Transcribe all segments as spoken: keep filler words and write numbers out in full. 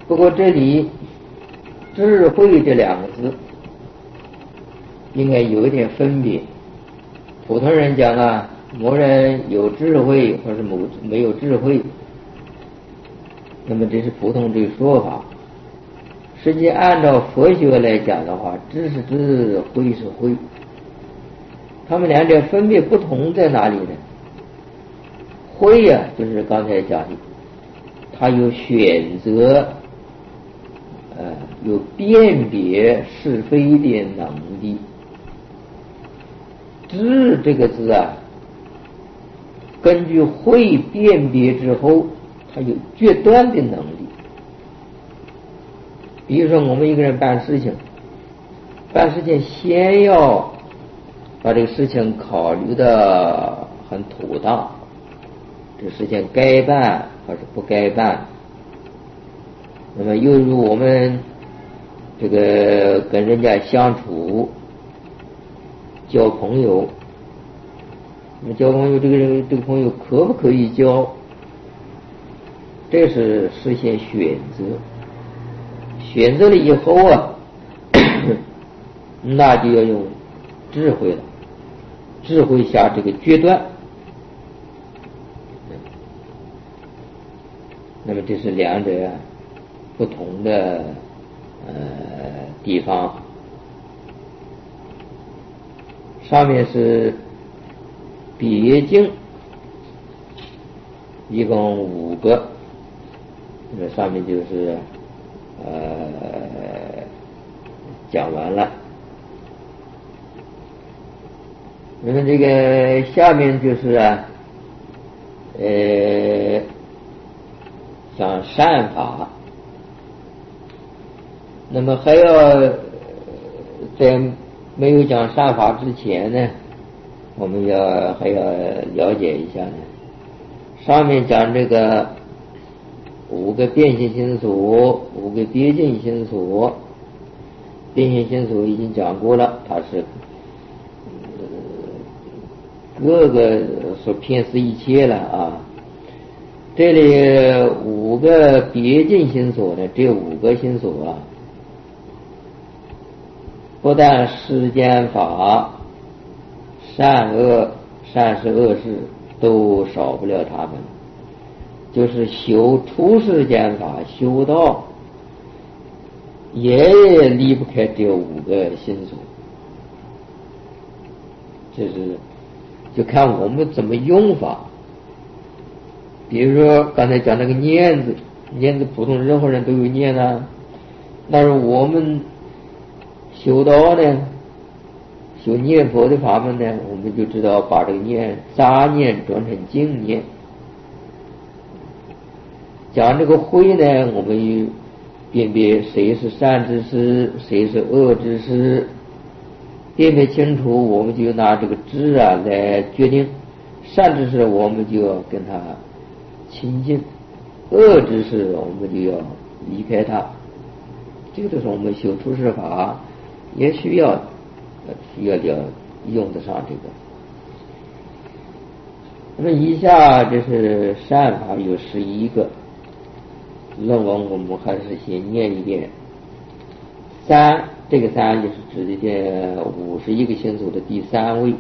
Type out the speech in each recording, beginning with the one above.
不过这里智慧这两个字应该有一点分别。普通人讲啊，某人有智慧或是某没有智慧，那么这是普通这个说法。实际按照佛学来讲的话，智是智，慧是慧，他们两者分别不同在哪里呢？慧呀、啊，就是刚才讲的，它有选择，呃，有辨别是非的能力。智这个字啊，根据慧辨别之后，它有决断的能力。比如说我们一个人办事情，办事情先要把这个事情考虑的很妥当，这事情该办还是不该办。那么又如我们这个跟人家相处交朋友，那么交朋友这个人这个朋友可不可以交，这是实现选择。选择了以后啊，那就要用智慧了，智慧下这个决断。那么这是两者不同的呃地方。上面是别经，一共五个，那上面就是呃讲完了。那么这个下面就是啊，呃，讲善法。那么还要在没有讲善法之前呢，我们要还要了解一下呢。上面讲这个五个变性心所，五个别境心所。变性心所已经讲过了，它是各个所偏似一切了啊。这里五个别境心所呢，这五个心所啊，不但世间法、善恶、善事恶事都少不了他们，就是修出世间法、修道也离不开这五个心所。就是就看我们怎么用法。比如说刚才讲那个念字，念字普通任何人都有念啊，但是我们修道呢，修念佛的法门呢，我们就知道把这个念杂念转成净念。讲这个慧呢，我们辨别谁是善知识，谁是恶知识，辨别清楚，我们就拿这个知啊来决定。善知识我们就要跟他亲近，恶知识我们就要离开他。这个就是我们修出世法也需要需要要用得上这个。那么以下这是善法有十一个，论文我们还是先念一遍。三，这个三就是指的这五十一个心所的第三位。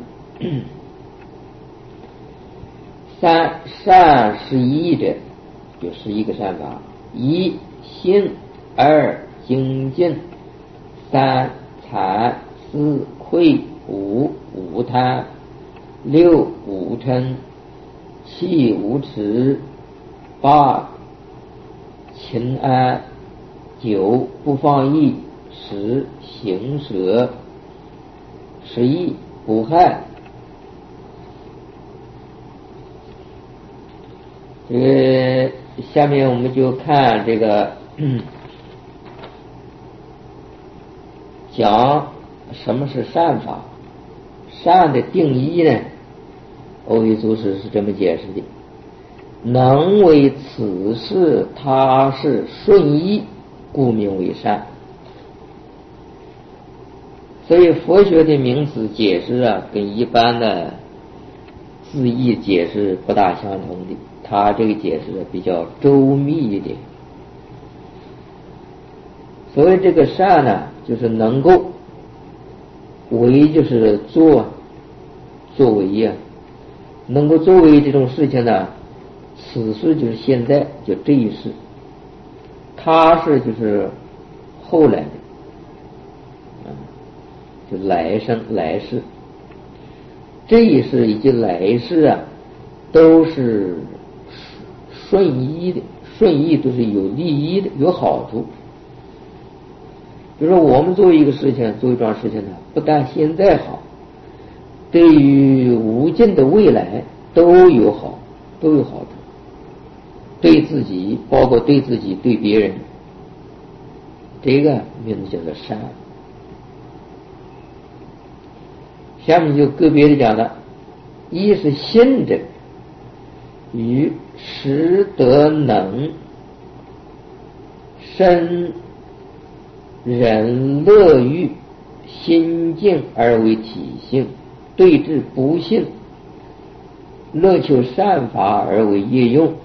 三，善十一者，有十一个善法：一信，二精进，三禅，四愧，五无贪，六无嗔，七无耻，八勤安，九不放逸，十行舍，十一不害。这个下面我们就看这个讲什么是善法。善的定义呢，欧义祖师是这么解释的：能为此事他事顺意，故名为善。所以佛学的名词解释啊，跟一般的字义解释不大相同的，他这个解释比较周密一点。 所谓这个善呢，就是能够为，就是做作为呀、啊，能够作为这种事情呢，此时就是现在，就这一世，他是就是后来的，啊，就来生来世，这一世以及来世啊，都是顺益的，顺益都是有利益的，有好处。比如说我们做一个事情，做一桩事情呢，不但现在好，对于无尽的未来都有好，都有好处。对自己，包括对自己，对别人，这个名字叫做善。下面就个别的讲了，一是信者与识得能生人乐欲心境而为体性，对治不信乐求善法而为业用。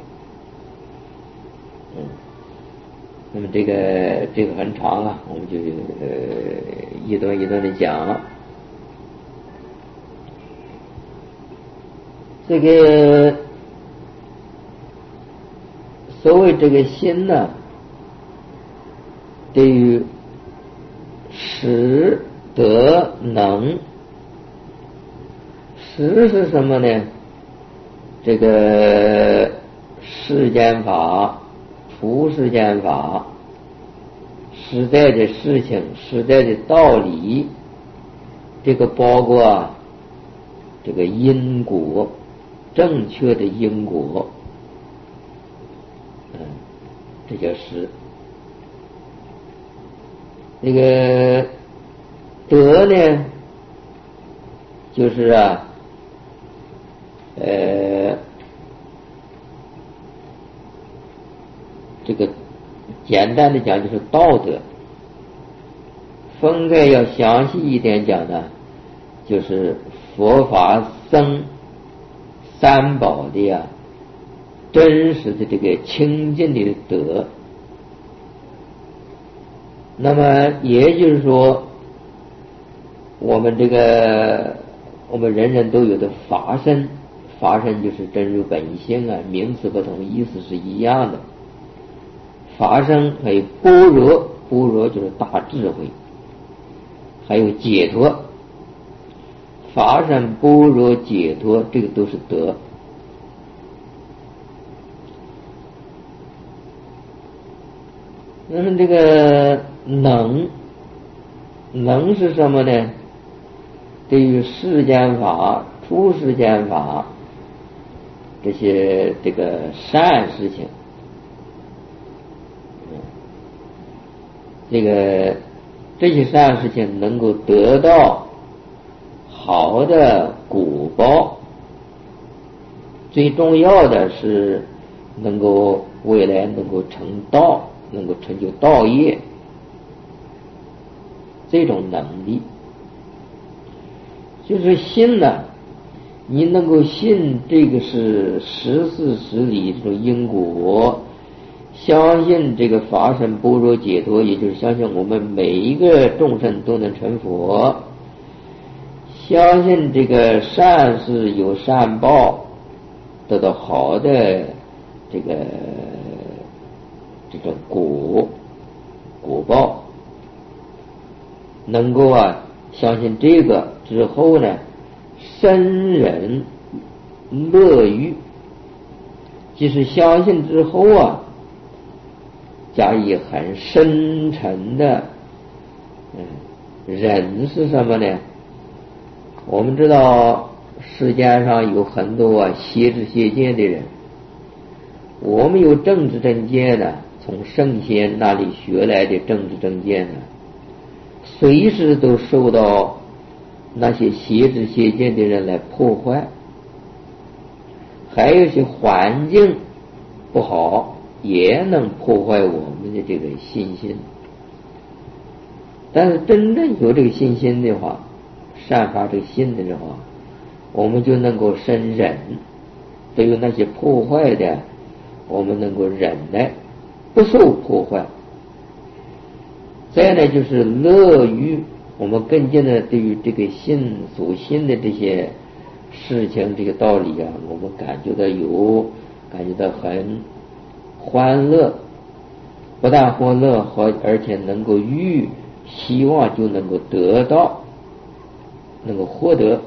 嗯，那么这个这个很长啊，我们就呃一段一段的讲。这个所谓这个心呢，对于识得能，识是什么呢？这个世间法、出世间法、实在的事情、实在的道理，这个包括啊这个因果，正确的因果，嗯，这叫识。那个德呢，就是啊，呃，这个简单的讲就是道德。分开要详细一点讲呢，就是佛法僧三宝的呀，真实的这个清净的德。那么也就是说，我们这个我们人人都有的法身，法身就是真如本性啊，名词不同，意思是一样的。法身还有般若，般若就是大智慧，还有解脱。法身、般若、解脱，这个都是德。那么这个能，能是什么呢？对于世间法、出世间法这些这个善事情，这个这些善事情能够得到好的果报，最重要的是能够未来能够成道，能够成就道业，这种能力就是信呢，你能够信这个是十四十理这种因果，相信这个法身般若解脱，也就是相信我们每一个众生都能成佛，相信这个善事有善报，得到好的这个这种果果报，能够啊相信这个之后呢，生人乐欲，即是相信之后啊，加以很深沉的嗯忍是什么呢？我们知道世间上有很多啊邪知邪见的人，我们有正知正见呢，从圣贤那里学来的正知正见呢，随时都受到那些邪知邪见的人来破坏，还有些环境不好也能破坏我们的这个信心。但是真正有这个信心的话，散发这个信的话，我们就能够生忍，对于那些破坏的，我们能够忍耐，不受破坏。 再呢就是乐于我们更加的对于这个心所信的这些事情这个道理啊，我们感觉到有感觉到很欢乐，不但欢乐和而且能够欲希望就能够得到，能够获得。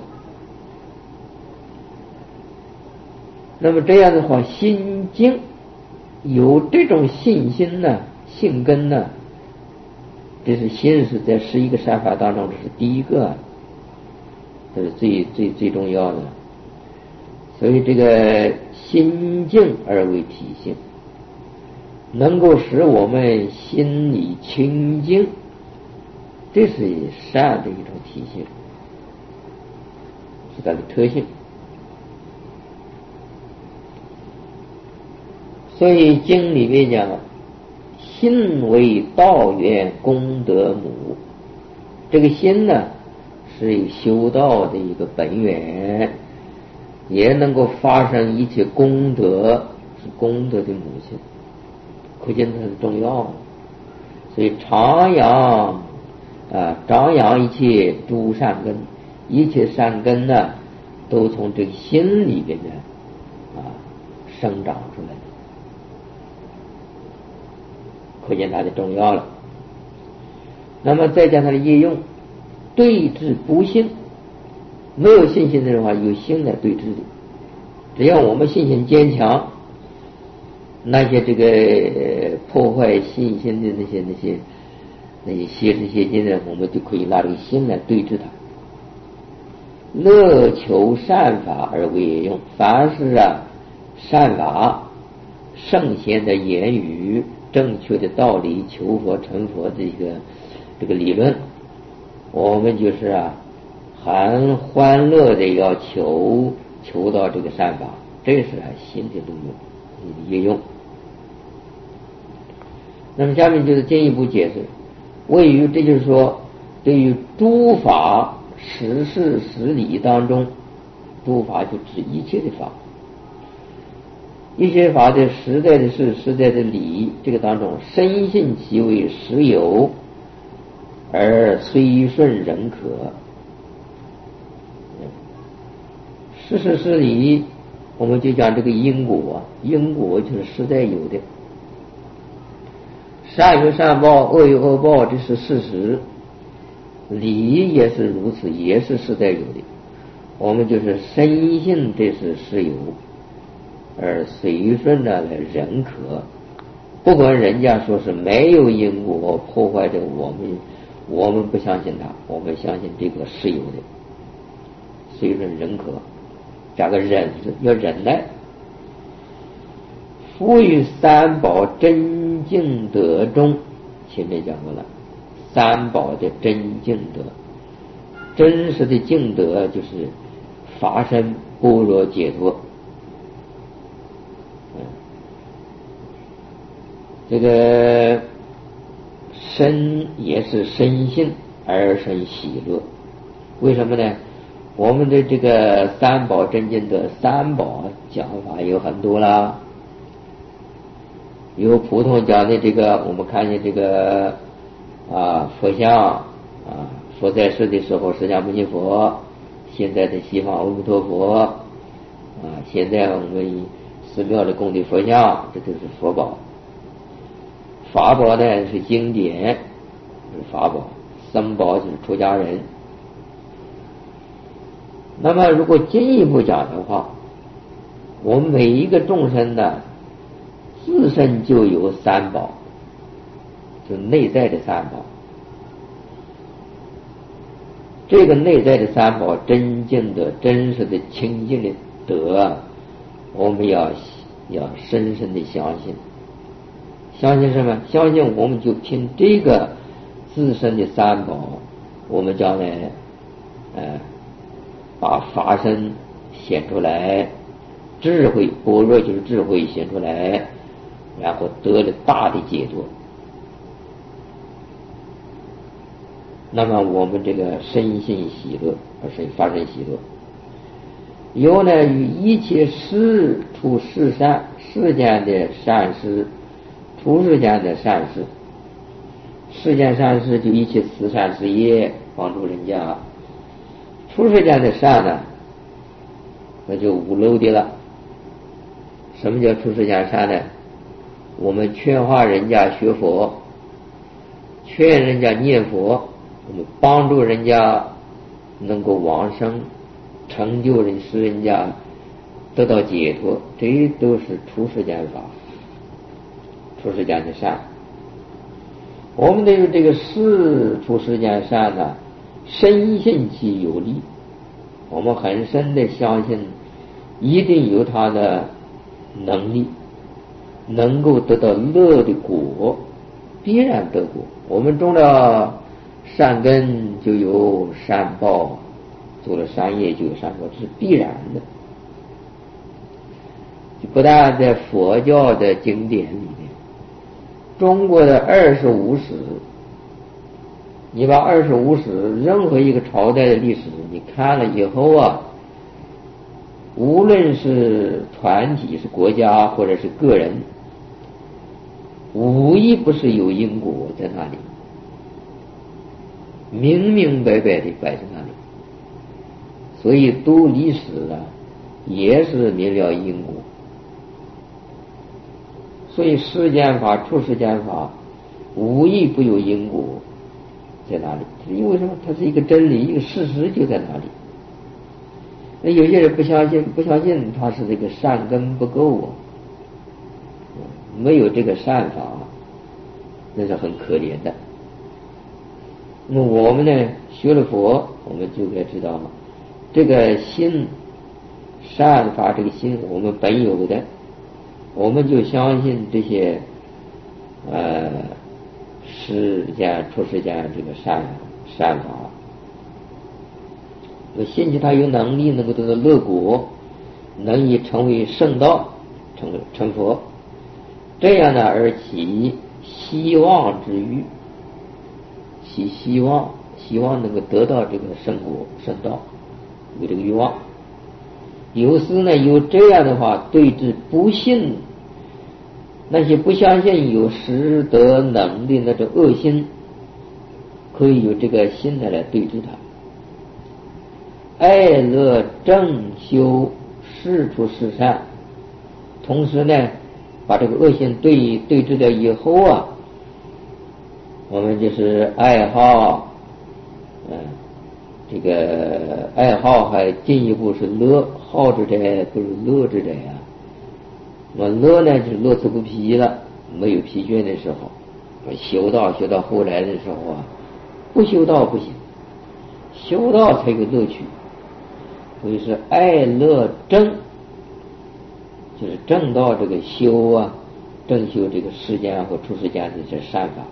那么这样的话，心经有这种信心呢，信根呢，这是心是在十一个善法当中，这是第一个，这是最最最重要的。所以这个心静而为体性，能够使我们心里清净，这是善的一种体性，是它的特性。所以经里面讲，心为道源功德母，这个心呢是一个修道的一个本源，也能够发生一切功德，是功德的母亲，可见它是重要。所以长养啊，张扬一切诸善根，一切善根呢都从这个心里边呢啊生长出来的，可见它的重要了。那么再讲它的业用，对治不信，没有信心的话，有心来对治的。只要我们信心坚强，那些这个破坏信心的那些那些那些邪知邪见呢，我们就可以拿这个心来对治它。乐求善法而为业用，凡是啊善法、圣贤的言语、正确的道理、求佛成佛的一个这个理论，我们就是啊很欢乐的要求求到这个善法，这是啊心的路用，业用。那么下面就是进一步解释，位于这就是说，对于诸法实事实理当中，诸法就指一切的法，一切法的实在的事、实在的理，这个当中深信其为实有，而虽顺仍可。实事实理，我们就讲这个因果啊，因果就是实在有的，善有善报，恶有恶报，这是事实。理也是如此，也是实在有的。我们就是深信这是实有，而随顺呢仍可。不管人家说是没有因果破坏的，我们我们不相信它，我们相信这个是有的，随顺仍可。加个忍字，要忍耐。夫于三宝真净德中，前面讲过了，三宝的真净德，真实的净德就是法身般若解脱。嗯，这个身也是身性而生喜乐，为什么呢？我们的这个三宝真净德，三宝讲法有很多啦，有普通讲的这个，我们看见这个啊佛像啊，佛在世的时候释迦牟尼佛，现在的西方阿弥陀佛啊，现在我们寺庙的供的佛像，这都是佛宝。法宝呢是经典，是法宝，僧宝就是出家人。那么如果进一步讲的话，我们每一个众生呢自身就有三宝，就内在的三宝。这个内在的三宝真正的真实的清净的德，我们要要深深的相信。相信什么？相信我们就凭这个自身的三宝，我们将来呃把法身显出来，智慧般若就是智慧显出来，然后得了大的解脱。那么我们这个身心喜乐，而是发生喜乐。以后呢，与一切事出世善，世间的善事，出世间的善事， 世间善事就一起慈善事业，帮助人家。出世间的善呢，那就五漏的了。什么叫出世间善呢？我们劝化人家学佛，劝人家念佛，我们帮助人家能够往生，成就人，使人家得到解脱，这都是出世间法，出世间的善。我们对这个事出世间善呢，深信其有利，我们很深的相信一定有他的能力，能够得到乐的果，必然得果。我们种了善根就有善报，做了善业就有善报，这是必然的。不但在佛教的经典里面，中国的二十五史，你把二十五史任何一个朝代的历史你看了以后啊，无论是团体是国家或者是个人，无一不是有因果在那里，明明白白的摆在那里。所以读历史啊，也是明了因果。所以世间法出世间法无一不有因果在哪里，因为什么？它是一个真理，一个事实就在哪里。那有些人不相信，不相信他是这个善根不够啊，没有这个善法，那是很可怜的。那么我们呢，学了佛，我们就该知道这个心善法，这个心我们本有的，我们就相信这些呃世间出世间这个善善法，我信其他有能力能够得到乐果，能以成为圣道，成成佛，这样呢而起希望之欲，起希望，希望能够得到这个圣果圣道，有这个欲望。有时呢有这样的话，对治不信，那些不相信有实德能力那种恶心，可以有这个心来来对治它。爱乐正修事出事善，同时呢把这个恶心对对治了以后啊，我们就是爱好，嗯，这个爱好还进一步是乐，好之者不是乐之者呀。我乐呢就是乐此不疲了，没有疲倦的时候。修道修到后来的时候啊，不修道不行，修道才有乐趣。所以是爱乐正，就是正道这个修啊，正修这个世间和出世间的这善法，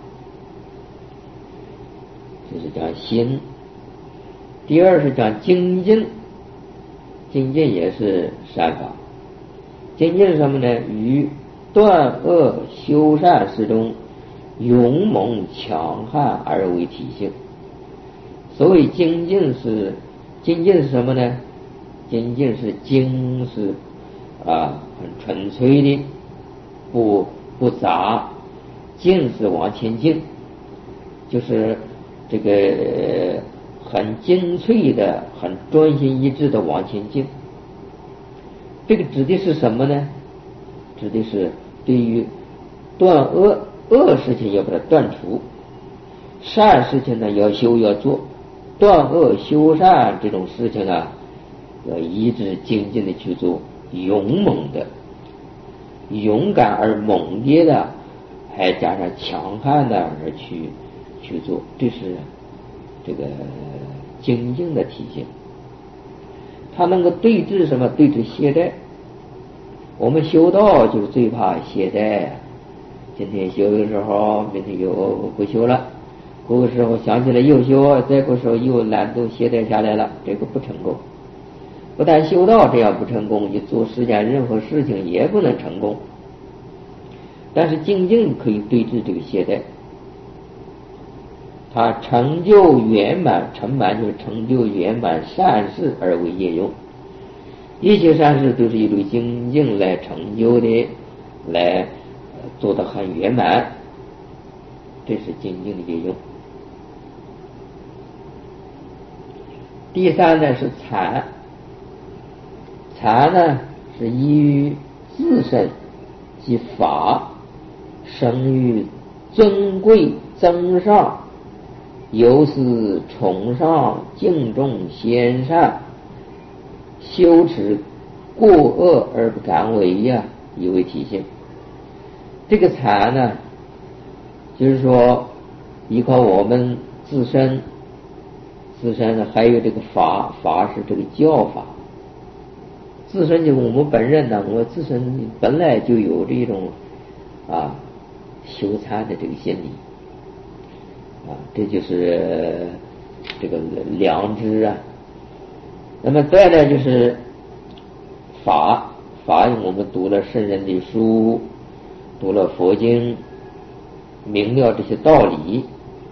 这是讲心。第二是讲精进，精进也是善法。精进是什么呢？与断恶修善事中勇猛强悍而为体性。所谓精进是精进是什么呢？精进是精是啊很纯粹的，不不杂，进是往前进，就是这个很精粹的，很专心一致的往前进。这个指的是什么呢？指的是对于断恶恶事情要把它断除，善事情呢要修要做，断恶修善这种事情啊，要一直精进的去做，勇猛的，勇敢而猛烈的，还加上强悍的而去去做，这是这个精进的体现。它能够对治什么？对治懈怠。我们修道就是最怕懈怠，今天修的时候明天又不修了，过个时候想起来又修，再过时候又懒惰懈怠下来了，这个不成功。不但修道这样不成功，你做世间任何事情也不能成功。但是精进可以对治这个懈怠，它成就圆满，成满就是成就圆满善事而为业用。一切善事都是一种精进来成就的，来做得很圆满。 这是精进的业用。第三呢是禅，禅呢是依于自身即法，生于尊贵增上，由是崇尚敬重先善，修持过恶而不敢为呀，以为体现。这个禅呢，就是说依靠我们自身，自身呢还有这个法，法是这个教法。自身就我们本人呢，我自身本来就有这种啊修禅的这个心理啊，这就是这个良知啊。那么再来就是法，法我们读了圣人的书，读了佛经，明了这些道理，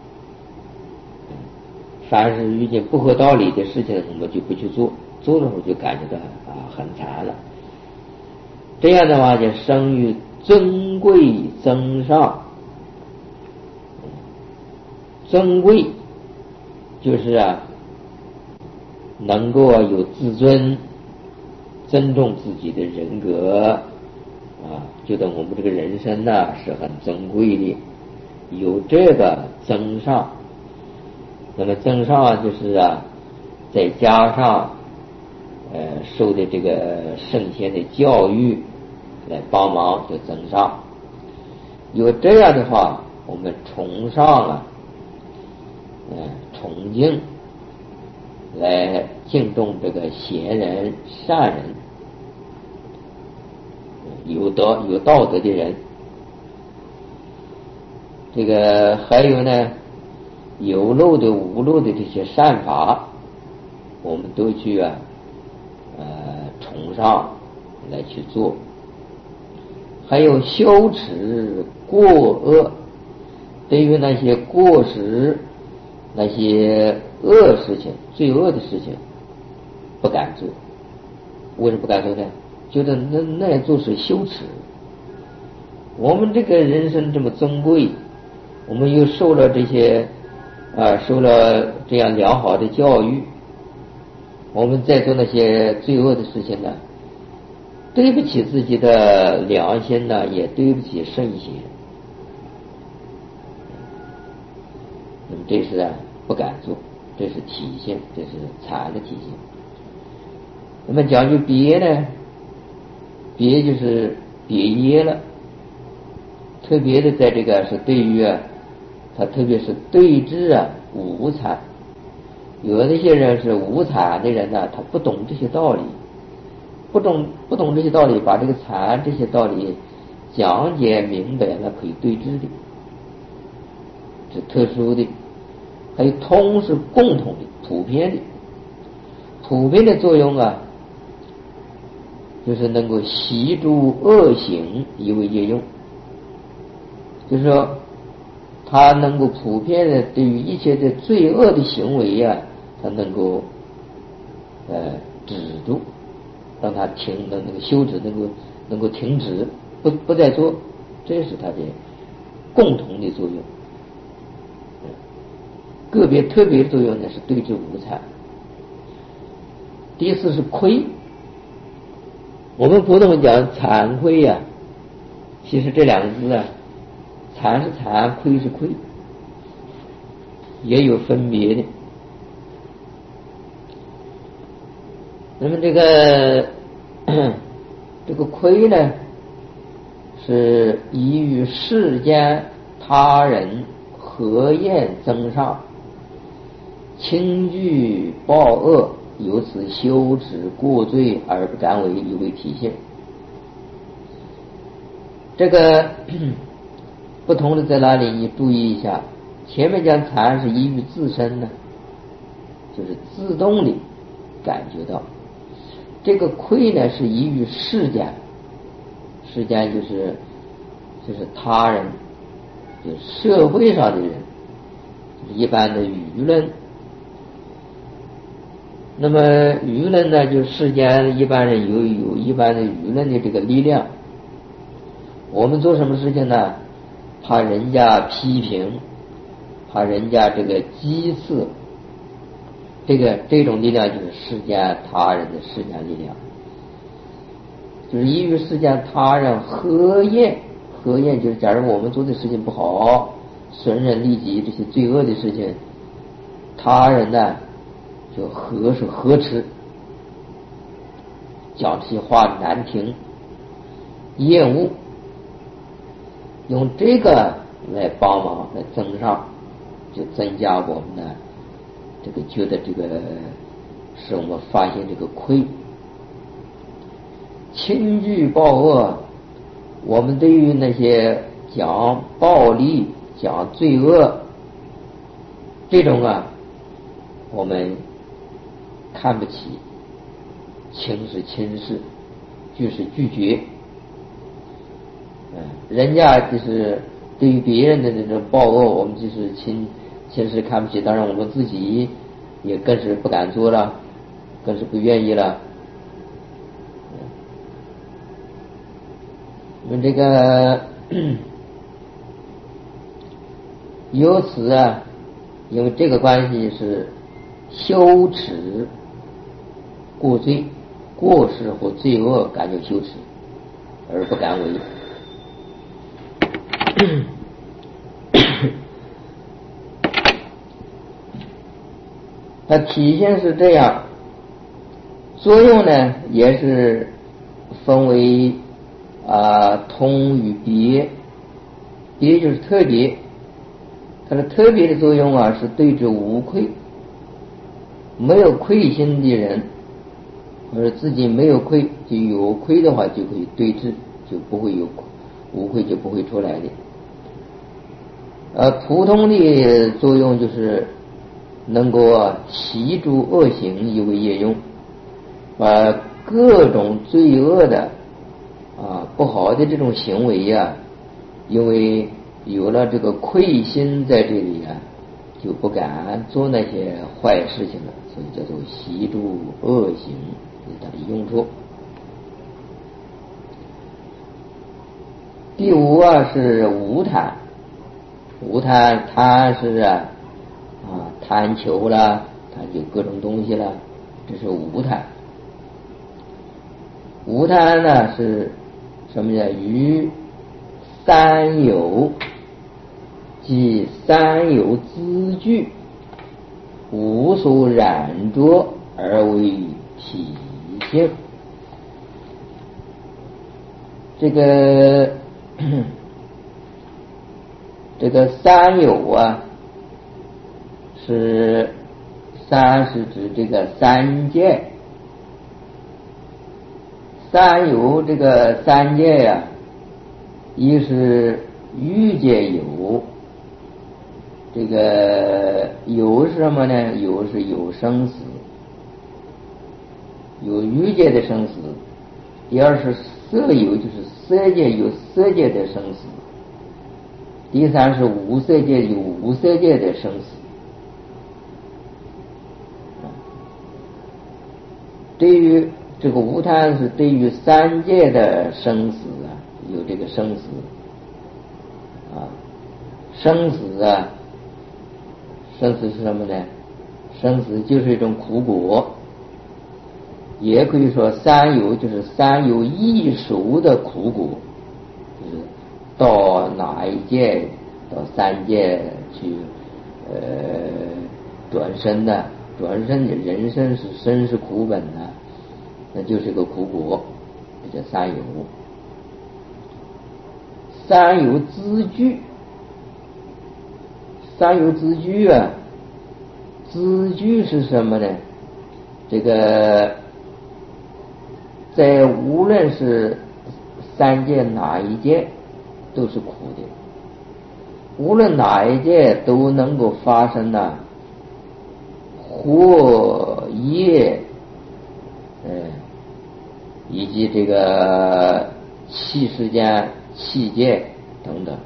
凡是遇见不合道理的事情，我们就不去做，做的时候就感觉到啊很禅了。这样的话就生于尊贵增上。尊贵就是啊能够啊有自尊，尊重自己的人格啊，觉得我们这个人生呢、啊、是很珍贵的，有这个增上。那么增上就是啊再加上呃受的这个圣贤的教育来帮忙，就增上。有这样的话，我们崇尚啊呃崇敬，来敬重这个贤人善人，有德有道德的人。这个还有呢，有漏的无漏的这些善法，我们都去啊呃崇尚来去做。还有修持过恶，对于那些过失，那些恶事情，罪恶的事情不敢做。为什么不敢做呢？觉得那那样做是羞耻。我们这个人生这么珍贵，我们又受了这些啊，受了这样良好的教育，我们在做那些罪恶的事情呢，对不起自己的良心呢，也对不起圣贤。那么这是啊不敢做，这是体现，这是禅的体现。那么讲究别呢，别就是别业了，特别的在这个是对于啊，他特别是对治啊无禅。有的那些人是无禅的人呢，他不懂这些道理，不懂不懂这些道理，把这个禅这些道理讲解明白了，可以对治的，是特殊的。还有通是共同的、普遍的，普遍的作用啊，就是能够习诸恶行以为业用，就是说他能够普遍的对于一切的罪恶的行为啊，他能够呃止住，让他停的那个休止能够能够停止，不不再做，这是他的共同的作用。个别特别的作用呢是对治无禅。第四是亏，我们普通讲惭愧呀、啊，其实这两个字啊，惭是惭，愧是愧，也有分别的。那么这个这个亏呢，是依于世间他人和厌增上，轻惧暴恶，由此羞耻过罪而不敢为，以为体现。这个不同的在哪里？你注意一下，前面讲禅是依于自身呢，就是自动的感觉到。这个愧呢是依于世间，世间就是就是他人，就是社会上的人，一般的舆论。那么舆论呢，就世间一般人有有一般的舆论的这个力量。我们做什么事情呢？ 怕人家批评，怕人家这个讥刺，这个这种力量就是世间他人的世间力量，就是易于世间他人和厌。和厌就是假如我们做的事情不好，损人利己，这些罪恶的事情，他人呢就呵是呵斥，讲这些话难听，厌恶，用这个来帮忙来增上，就增加我们的这个觉得这个使我们发现这个亏。轻惧暴恶，我们对于那些讲暴力讲罪恶这种啊，我们看不起，轻视轻视，就是拒绝。嗯，人家就是对于别人的这种暴恶，我们就是轻轻视看不起，当然我们自己也更是不敢做了，更是不愿意了。我们这个由此啊，因为这个关系是羞耻过罪、过失或罪恶，感觉羞耻而不敢为。它体现是这样，作用呢也是分为啊通与别，别就是特别，它的特别的作用啊是对治无愧，没有愧心的人，或者自己没有愧，就有愧的话就可以对治，就不会有无愧，就不会出来的。呃，普通的作用就是能够啊习诸恶行以为业用，把各种罪恶的啊不好的这种行为呀、啊，因为有了这个愧心在这里啊，就不敢做那些坏事情了，所以叫做习诸恶行，这是它的用处。第五啊是无贪，无贪贪是啊啊贪求了，贪求各种东西了，这是无贪。无贪呢是什么呢？于三有，即三有资具，无所染着而为体性。这个这个三有啊，是三是指这个三界，三有这个三界呀、啊，一是欲界有，这个有是什么呢？有是有生死，有欲界的生死；第二是色有，就是色界有色界的生死；第三是无色界有无色界的生死。对于这个无贪是对于三界的生死啊，有这个生死啊，生死啊，生死是什么呢？生死就是一种苦果，也可以说三有就是三有异熟的苦果，就是到哪一界到三界去呃转生的，转生的人生是生是苦本的，那就是个苦果，这叫三有。三有资具，三有资具啊，资具是什么呢？这个在无论是三界哪一界都是苦的，无论哪一界都能够发生呢祸业，嗯，以及这个气世间、气界等等。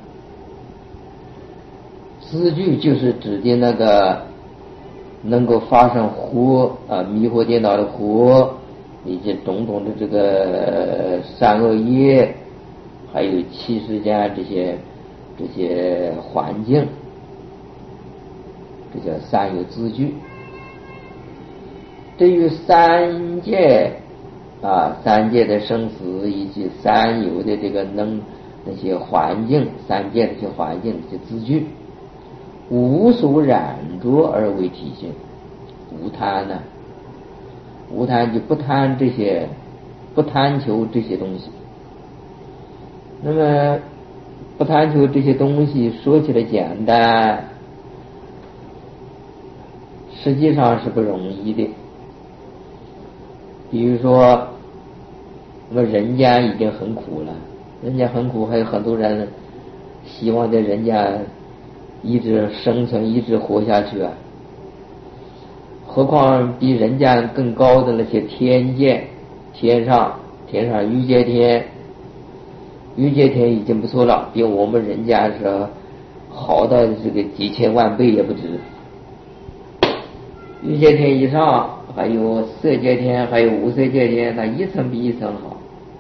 资具就是指的那个能够发生惑啊迷惑颠倒的惑，以及种种的这个善恶业，还有气世间这些这些环境，这叫三有资具。对于三界啊，三界的生死以及三有的这个能那些环境，三界的这些环境这些资具，无所染着而为体性，无贪呢、啊？无贪就不贪这些，不贪求这些东西。那么不贪求这些东西，说起来简单，实际上是不容易的。比如说，那么人间已经很苦了，人家很苦，还有很多人希望在人家一直生存，一直活下去啊。何况比人家更高的那些天界，天上天上欲界天，欲界天已经不错了，比我们人家是好到这个几千万倍也不止。欲界天以上还有色界天，还有无色界天，那一层比一层好。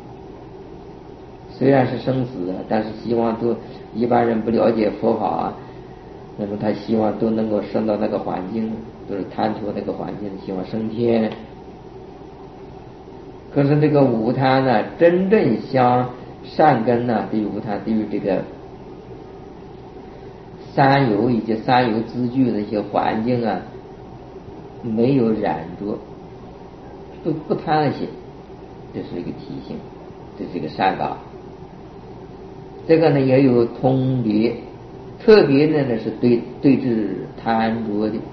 虽然是生死，但是希望都一般人不了解佛法，那么他希望都能够升到那个环境，都是贪图那个环境，希望升天。可是这个无贪呢，真正相善根呢，对于无贪，对于这个三有以及三有资具的一些环境啊，没有染着，不不贪那些，这是一个体性，这是一个善法。这个呢也有通别，特别的呢是对对治贪着的，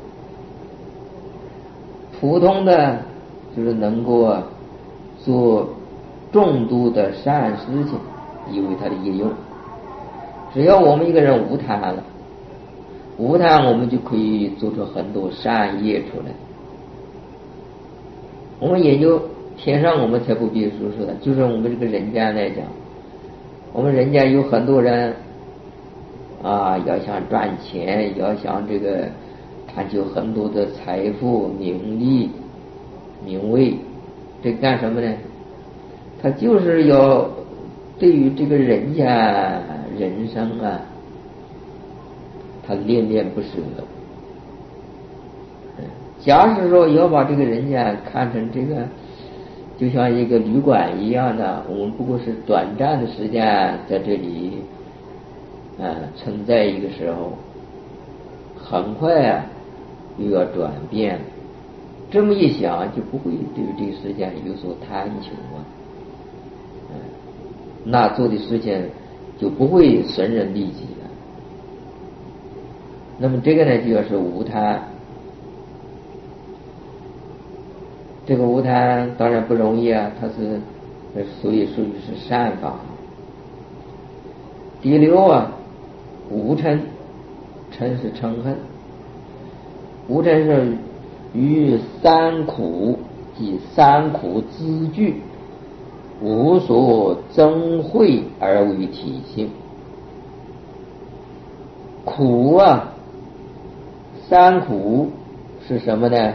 普通的就是能够做重度的善事情，因为它的业用。只要我们一个人无贪了，无贪我们就可以做出很多善业出来。我们研究天上我们才不必说说的，就是我们这个人间来讲，我们人间有很多人啊，要想赚钱，要想这个探求很多的财富、名利、名位，这干什么呢？他就是要对于这个人家人生啊，他恋恋不舍。假使说要把这个人家看成这个就像一个旅馆一样的，我们不过是短暂的时间在这里啊存在一个时候，很快啊又要转变。这么一想，就不会对于这个时间有所贪求啊，嗯，那做的事情就不会损人利己了。那么这个呢，就要是无贪。这个无贪当然不容易啊，它是所以属于是善法。第六啊，无嗔，嗔是嗔恨，无嗔是于三苦即三苦资具无所增慧而为体性。苦啊，三苦是什么呢？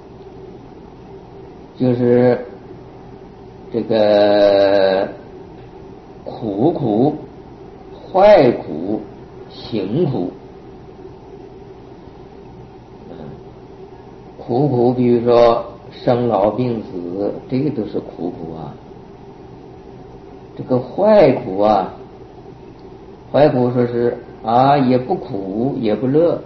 就是这个苦苦、坏苦、行苦。苦苦比如说生老病死，这个都是苦苦啊。这个坏苦啊，坏苦说是啊也不苦也不乐，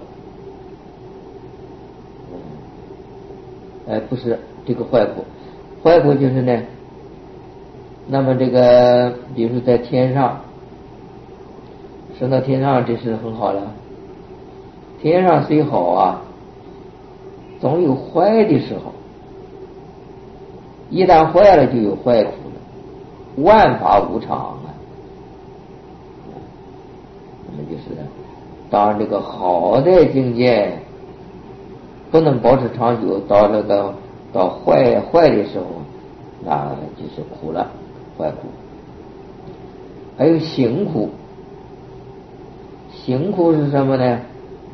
哎不是这个坏苦，坏苦就是呢，那么这个比如说在天上升到天上，这是很好了。天上虽好啊，总有坏的时候，一旦坏了就有坏苦了，万法无常啊。那么就是当这个好的境界不能保持长久，到那个到坏坏的时候，那就是苦了，坏苦。还有行苦，行苦是什么呢？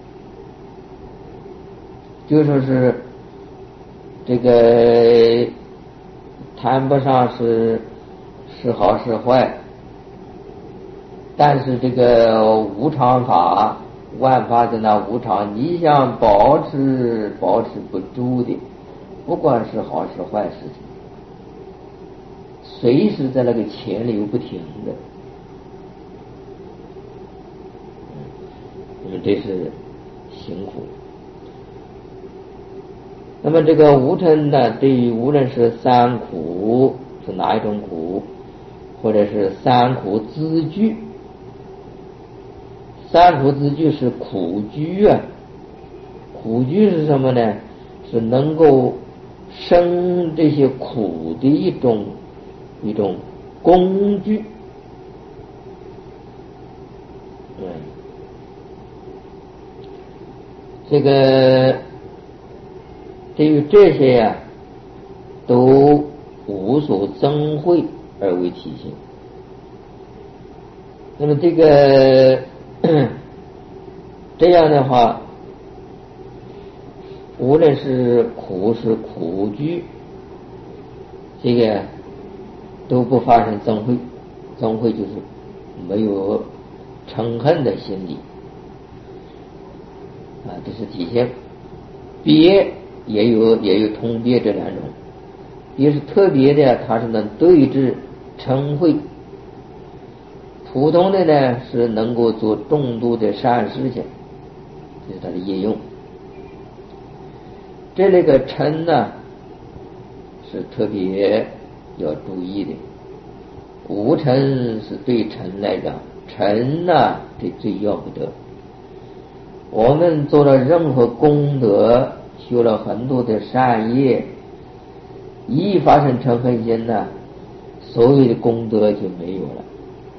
就说是这个谈不上是是好是坏， 但是这个无常法，万法的那无常，你想保持保持不住的，不管是好是坏事情，随时在那个潜流不停的。因为这是辛苦。那么这个无尘呢，对于无论是三苦是哪一种苦，或者是三苦资具，三苦资具是苦居啊。苦居是什么呢？是能够生这些苦的一种一种工具。嗯，这个对于这些呀、啊，都无所憎恚而为体性。那么这个这样的话，无论是苦是苦居，这个都不发生憎恚，憎恚就是没有嗔恨的心理啊，这是体现。别也有也有通别这两种，别是特别的，它是能对治嗔恚；普通的呢是能够做众多的善事情，这是它的业用。这类个嗔呢是特别要注意的，无嗔是对嗔来讲，嗔呢这最要不得。我们做了任何功德，修了很多的善业，一发生嗔恨心呢，所有的功德就没有了。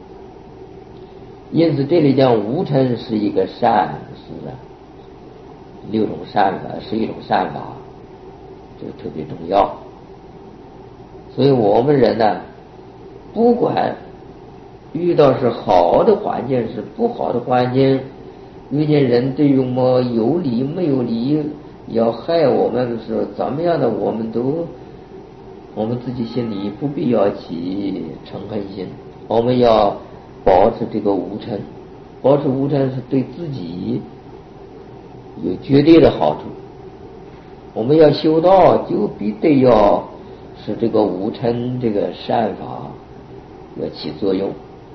因此这里讲无嗔是一个善事啊，六种善法是一种善法，这个特别重要。所以我们人呢，不管遇到是好的环境是不好的环境，遇见人对我们有理没有理，要害我们的时候，怎么样的我们都我们自己心里不必要起嗔恨心，我们要保持这个无嗔，保持无嗔是对自己有绝对的好处。我们要修道，就必得要使这个无嗔这个善法要起作用。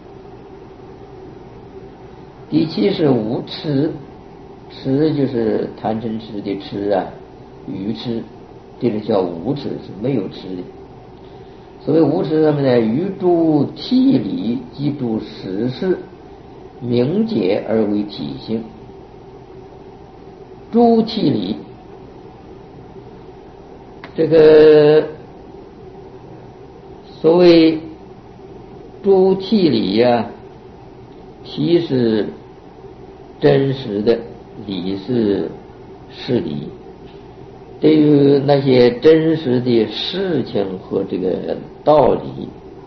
第七是无痴，痴就是贪嗔痴的痴啊，愚痴，这个叫无痴，是没有痴的。所谓无痴什么呢？于诸体理及诸实事明解而为体性。诸体理，这个所谓诸体理呀、啊，体是真实的，理是事理。对于那些真实的事情和这个道理，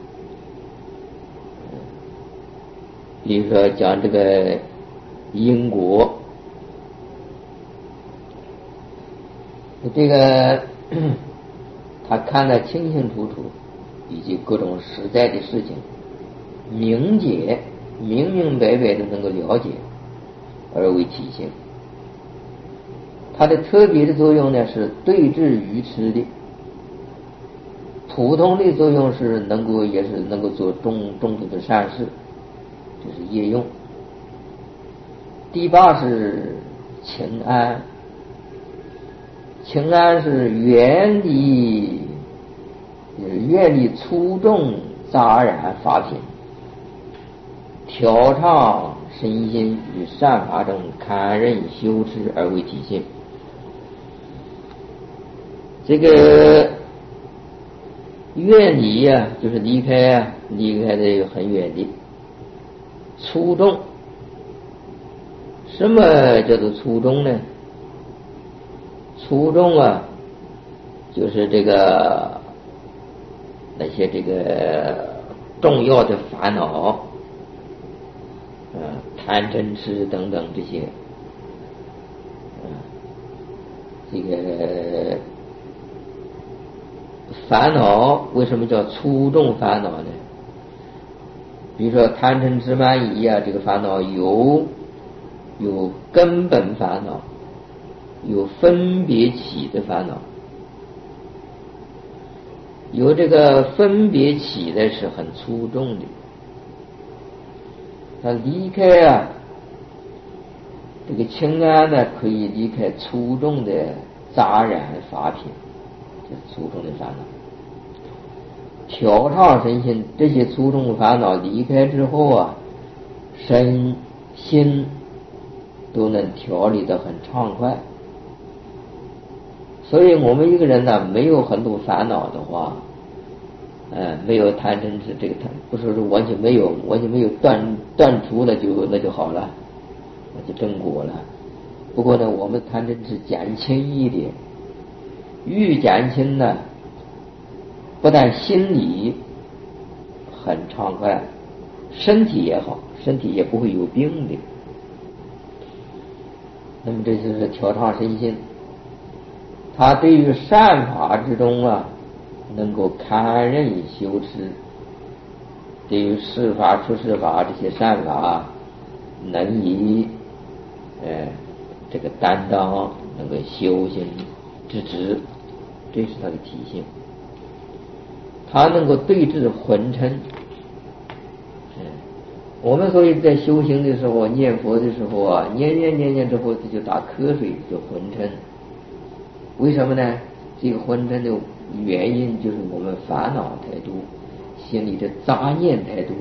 比如说讲这个因果，这个他看得清清楚楚，以及各种实在的事情，明解明明白白的能够了解，而为体性。它的特别的作用呢是对治愚痴的，普通的作用是能够也是能够做众众多的善事，这是业用。第八是情安，情安是远离远离粗重杂染法品，调畅身心与善法中堪任修持而为体性。这个远离呀、啊，就是离开啊，离开的很远的。粗重，什么叫做粗重呢？粗重啊，就是这个那些这个重要的烦恼，呃，贪嗔痴等等这些，呃，这个烦恼为什么叫粗重烦恼呢？ 比如说贪嗔痴慢疑啊，这个烦恼有有根本烦恼，有分别起的烦恼。有这个分别起的是很粗重的，他离开啊这个清安呢，可以离开粗重的杂染法品，这粗重的烦恼。调畅身心，这些粗重烦恼离开之后啊，身心都能调理得很畅快。所以我们一个人呢，没有很多烦恼的话，呃，没有贪嗔痴，这个贪不是说完全没有，完全没有断断除了就那就好了，那就正果了。不过呢，我们贪嗔痴减轻一点，愈减轻呢，不但心里很畅快，身体也好，身体也不会有病的。那么这就是调畅身心。他对于善法之中啊，能够堪任修持；对于世法、出世法这些善法，能以呃这个担当，能够修行之职，这是他的体性。他能够对治昏嗔。嗯，我们所以在修行的时候，念佛的时候啊，念念念念之后，这就打瞌睡，就昏嗔。为什么呢？这个昏嗔的原因就是我们烦恼太多，心里的杂念太多。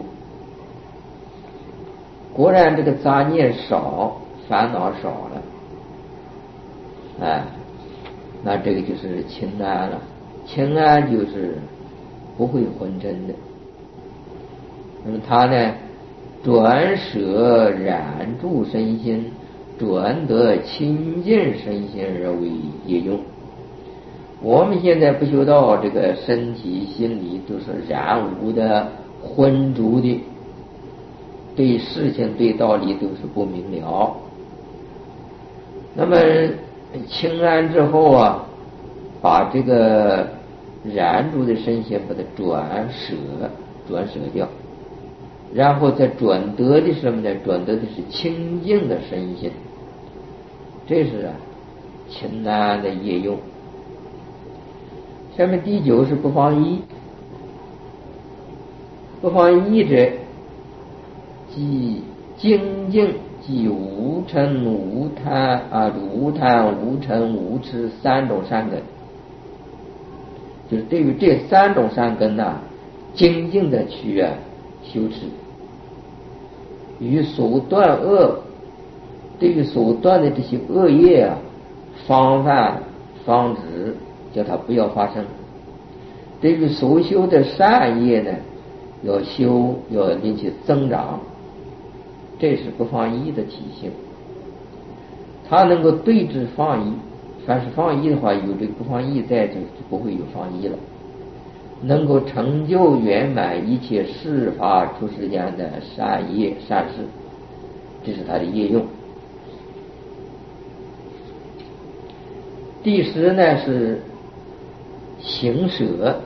果然这个杂念少，烦恼少了，哎，那这个就是清安了。清安就是不会昏嗔的。那么他呢，转舍染住身心，转得清净身心而为业用。我们现在不修道，这个身体心理都是染污的、浑浊的，对事情对道理都是不明了。那么清安之后啊，把这个染住的身心把它转舍转舍掉，然后再转得的什么呢？转得的是清净的身心，这是啊清安的业用。下面第九是不放逸。不放逸者，即精进，即无嗔无贪啊，无贪无嗔无痴三种善根。就是对于这三种善根呐、啊，精进的去啊修持。与所断恶，对于所断的这些恶业啊，防范防止，叫它不要发生。对于所修的善业呢，要修，要令其增长，这是不放逸的体性。它能够对治放逸，凡是放逸的话，有这个不放逸在，就不会有放逸了。能够成就圆满一切事法出世间的善业善事，这是它的业用。第十呢是行舍。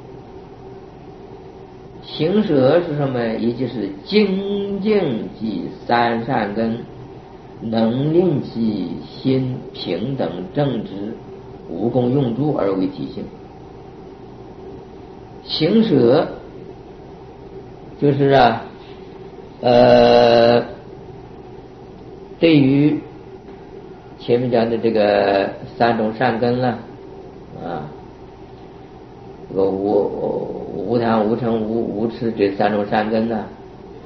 行舍是什么？也就是精进即三善根，能令其心平等正直，无功用诸而为体性。行舍就是啊，呃，对于前面讲的这个三种善根了啊，这个无无贪无嗔无无痴这三种善根呢，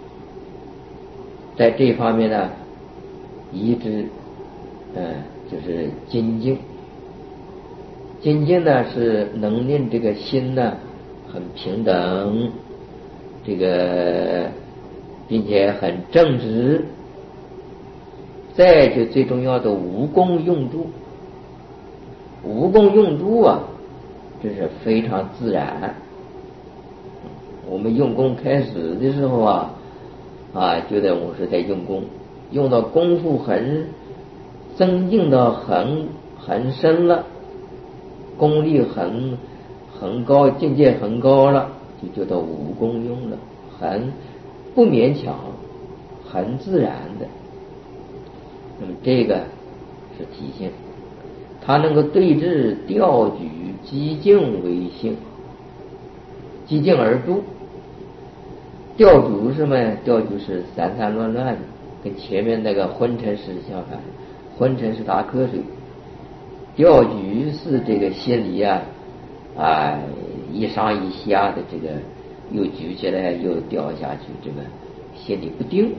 在这方面呢，一直嗯、呃、就是精进。精进呢是能令这个心呢很平等，这个并且很正直。再就最重要的无功用诸，无功用诸啊，这是非常自然。我们用功开始的时候啊，啊，觉得我是在用功，用到功夫很增进到很很深了，功力很很高，境界很高了，就觉得无功用了，很不勉强，很自然的。那么这个是体性，它能够对治调举激静为性，激静而住。调举是什么？调举是散散乱乱的，跟前面那个昏沉是相反。昏沉是打瞌睡，调举是这个心里啊啊一上一下的，这个又举起来又掉下去，这个心里不定。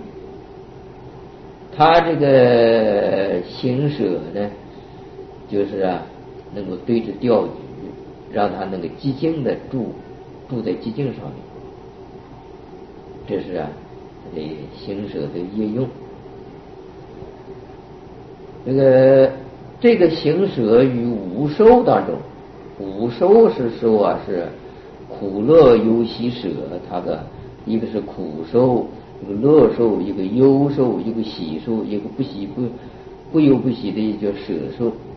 他这个行舍呢，就是啊能够对着调举，让他那个寂静的住住在寂静上面，这是啊这行舍的业用。这个这个行舍与五受当中，五受是说啊是苦乐忧喜舍，它的一个是苦受，一个乐受，一个忧受，一个喜受，一个不喜不不忧不喜的一个舍受。